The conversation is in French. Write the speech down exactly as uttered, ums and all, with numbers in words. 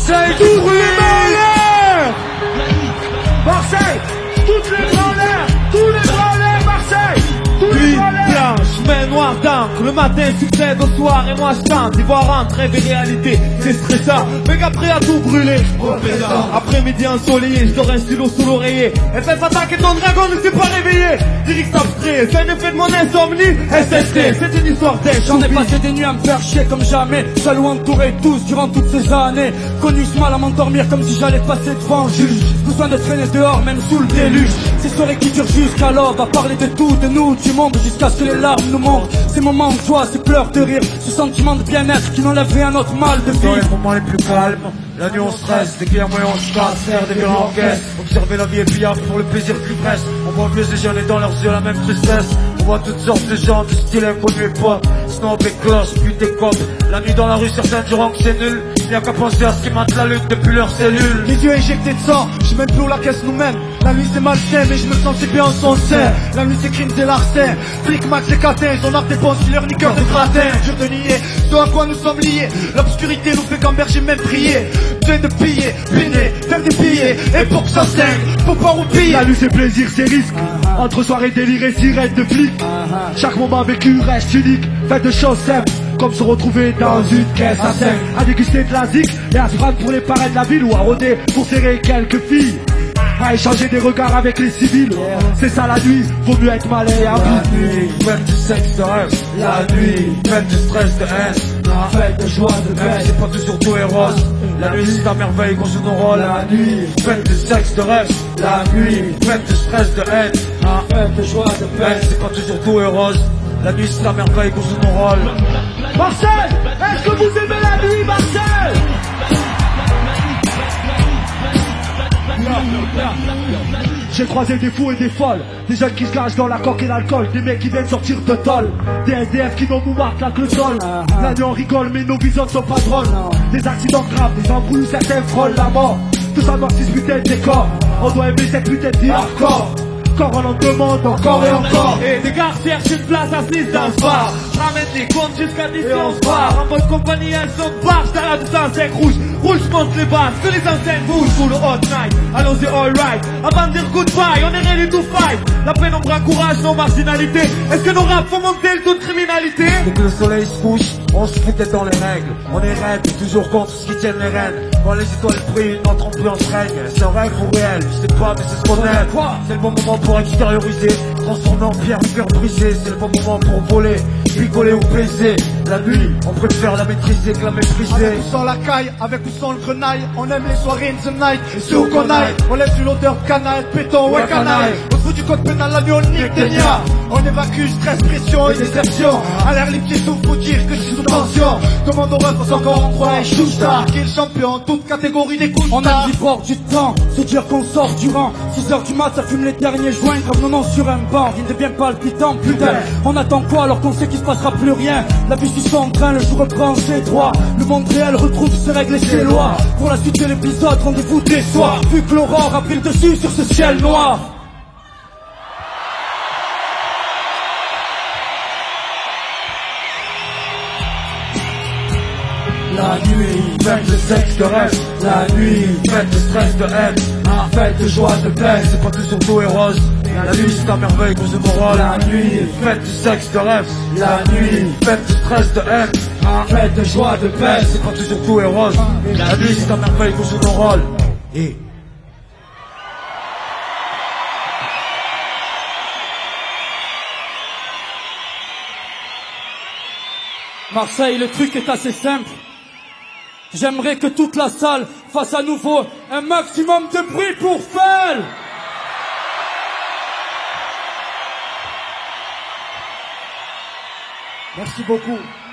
Marseille, tous les mains en l'air. Marseille, toutes les mains en l'air, tous les mains en l'air, Marseille, tous les mains en l'air. Blanche, main noire d'encre, le matin succède au soir et moi je tente d'y voir entre rêve et réalité. C'est stressant, mais qu'après à tout brûler. Après-midi ensoleillé, je dors un stylo sous l'oreiller. F F attaque et ton dragon ne s'est pas réveillé. Direct abstrait, c'est un effet de mon insomnie. S S T, c'est une histoire d'être. J'en ai passé des nuits à me faire chier comme jamais. Seul ou entouré de tous durant toutes ces années. Connu ce mal à m'endormir comme si j'allais passer devant un juge. Besoin de traîner dehors même sous le déluge. Ces soirées qui durent jusqu'à l'aube. À parler de tout, de nous, du monde, jusqu'à ce que les larmes nous montrent. Ces moments de joie, ces pleurs de rire. Ce sentiment de bien-être qui n'enlève rien à notre mal de Dans les vivre. moments les plus calmes, la nuit on stresse, dès qu'il y a moyen on se casse, faire des verres en caisse. Observer la vie est pillable pour le plaisir de l'ivresse. On voit vieux et jeunes et dans leurs yeux la même tristesse. On voit toutes sortes de gens de style inconnu et pas. Snob et cloche, puis des copes. La nuit dans la rue, certains diront que c'est nul. Il n'y a qu'à penser à ce qui mate la lutte depuis leurs cellules. Les yeux injectés de sang, je sais même plus où la caisse nous mène. La nuit c'est malsain, mais je me sens si bien en son sein. La nuit c'est crime, c'est larcin. Flic, max et catins, ils ont art des bons leur niqueur de gratin. Dur de nier ce à quoi nous sommes liés. L'obscurité nous fait qu'emberger même prier. Besoin de piller, piner, faire des billets. Et pour que ça saigne, faut pas roupiller. La nuit c'est plaisir, c'est risque. Entre soirée délire et sirène de flics. Chaque moment vécu reste unique. Fait de choses simples, comme se retrouver dans une caisse à cinq. À déguster de la zik et à se prendre pour les parrains de la ville. Ou à rôder pour serrer quelques filles. À échanger des regards avec les civils. C'est ça la nuit, vaut mieux être malin et à bout. La nuit, fête de sexe de rêve. La nuit, fête de stress de haine. Fête de joie de paix, c'est pas toujours tout et rose. La nuit c'est la merveille qu'on joue nos rôles. La nuit, fête de sexe de rêve. La nuit, fête de stress de haine. Fête de joie de paix, c'est pas toujours tout et rose. La nuit c'est la merveille qu'on joue nos rôles. Marseille, est-ce que vous aimez la nuit, Marseille? J'ai croisé des fous et des folles, des jeunes qui se cachent dans la coque et l'alcool, des mecs qui viennent sortir de tôle, des S D F qui n'ont mouvoir que le sol. La nuit on rigole mais nos visions ne sont pas drôles. Des accidents graves, des embrouilles, certains frôlent la mort. Tout ça dans six putains de décors. On doit aimer cette putain de vie hardcore. Encore on en demande encore et encore. Et des gars cherchent une place assise dans ce bar. Ramène les comptes jusqu'à dix et on se barre. En mode compagnie, elles sont barges. T'as la deux cent cinq rouge. Rouge monte les basses, que les enseignes bougent. Pour le hot night, allons-y alright. Avant de dire goodbye, on est ready to fight. La peine, on bras courage, non marginalité. Est-ce que nos rap font monter le taux de criminalité? Dès que le soleil se couche, on se fout tête dans les règles. On est raide, toujours contre ce qui tienne les rênes. Quand les étoiles brillent, notre ambiance règne. C'est un rêve ou réel, je sais pas mais c'est ce qu'on aime. C'est le bon moment pour extérioriser, transformer en pierre, faire briser. C'est le bon moment pour voler, picoler ou baiser. La nuit, on préfère la maîtriser que la mépriser. Avec ou sans la caille, avec ou sans le grenaille. On aime les soirées in the night, c'est où qu'on aille. On laisse une odeur de canaille, béton, ouais canaille. On se fout du code pénal, la nuit on nique des nias. On évacue stress, pression et déception. À l'air libre qui souffre, faut dire que je suis sous tension. Commando ref, on encore en croix et chousta. Qui est le champion, toute catégorie des coups. On a le bord du temps, se dire qu'on sort du rang. six heures du mat, ça fume les derniers joints. Grave non non sur un banc, il devient palpitant, putain. On attend quoi alors qu'on sait qu'il se passera plus rien? La vie suit son train, le jour reprend ses droits. Le monde réel retrouve ses règles et ses lois. Pour la suite de l'épisode, rendez-vous dès soir. Vu que l'aurore a pris le dessus sur ce ciel noir. La nuit, fête de sexe de rêve. La nuit, fête de stress de haine. Fête de joie de paix, c'est pas toujours tout et rose. La nuit c'est la merveille qu'on joue nos rôles. La nuit, fête de sexe de rêve. La nuit, fête de stress de haine. Fête de joie de paix, c'est pas toujours tout et rose. La nuit c'est la merveille qu'on joue nos rôles. Et Marseille, le truc est assez simple. J'aimerais que toute la salle fasse à nouveau un maximum de bruit pour Fel. Merci beaucoup.